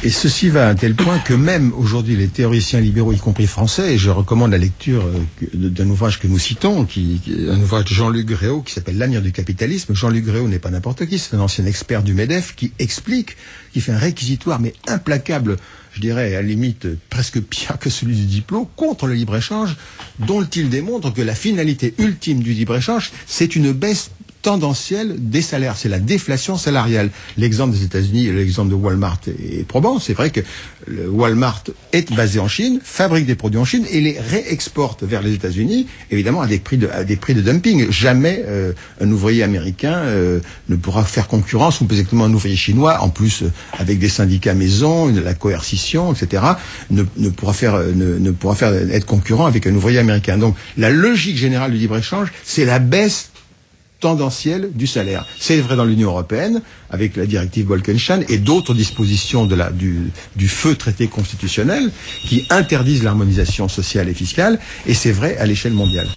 Et ceci va à un tel point que même aujourd'hui les théoriciens libéraux, y compris français, et je recommande la lecture d'un ouvrage que nous citons, un ouvrage de Jean-Luc Gréau qui s'appelle L'avenir du capitalisme. Jean-Luc Gréau n'est pas n'importe qui, c'est un ancien expert du MEDEF qui explique, qui fait un réquisitoire mais implacable, je dirais à la limite presque pire que celui du diplôme, contre le libre-échange, dont il démontre que la finalité ultime du libre-échange, c'est une baisse tendancielle des salaires, c'est la déflation salariale. L'exemple des États-Unis, l'exemple de Walmart est probant. C'est vrai que Walmart est basé en Chine, fabrique des produits en Chine et les réexporte vers les États-Unis, évidemment à des prix de dumping. Jamais un ouvrier américain ne pourra faire concurrence, ou peut-être exactement un ouvrier chinois, en plus avec des syndicats maison, la coercition, etc., ne pourra être concurrent avec un ouvrier américain. Donc la logique générale du libre-échange, c'est la baisse tendancielle du salaire. C'est vrai dans l'Union européenne, avec la directive Bolkestein et d'autres dispositions du feu traité constitutionnel qui interdisent l'harmonisation sociale et fiscale, et c'est vrai à l'échelle mondiale.